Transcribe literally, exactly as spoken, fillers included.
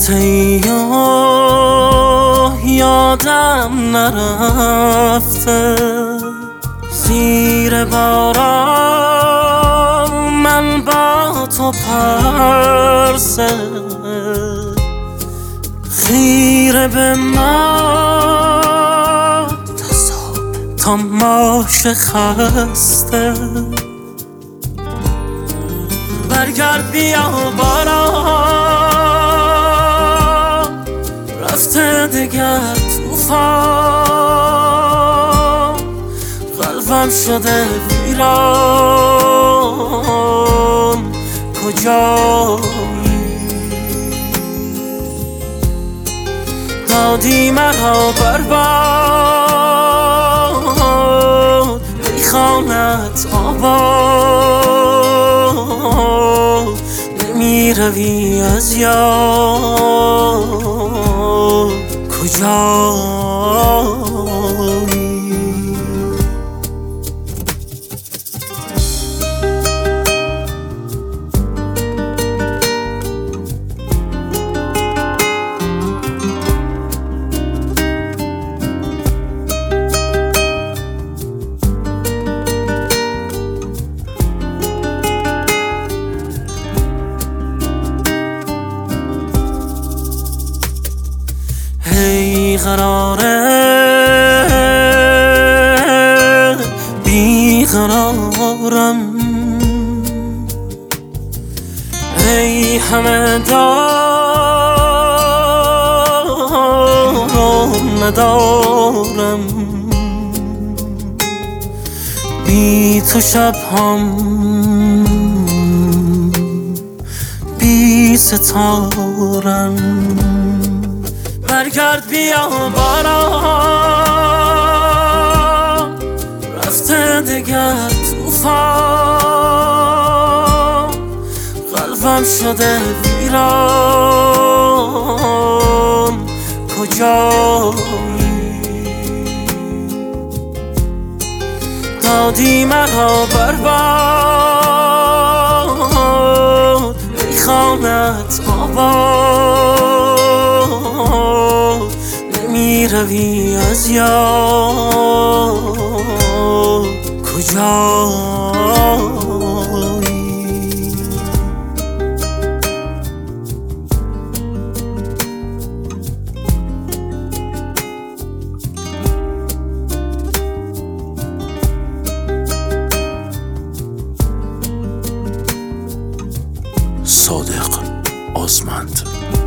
رفته یا یادم نرفته، زیر باران من با تو پرسه، خیره به من تا صبح تا ماشه خسته. برگرد بیا باران، رفته دگر توفان، قلبم شده ویران، کجایی؟ دادی مرا برباد، ای خانت آباد، نمی روی از یاد، کجایی؟ ای قراره بیقرارم، ای همه دارم ندارم، بی تو شب هم بی ستارم. برگرد بیا باران، رفته دگر توفان، قلبم شده ویران، کجایی؟ دادی مرا برباد، ای خانت آباد، نمی روی از یاد، کجایی؟ صادق آزمند.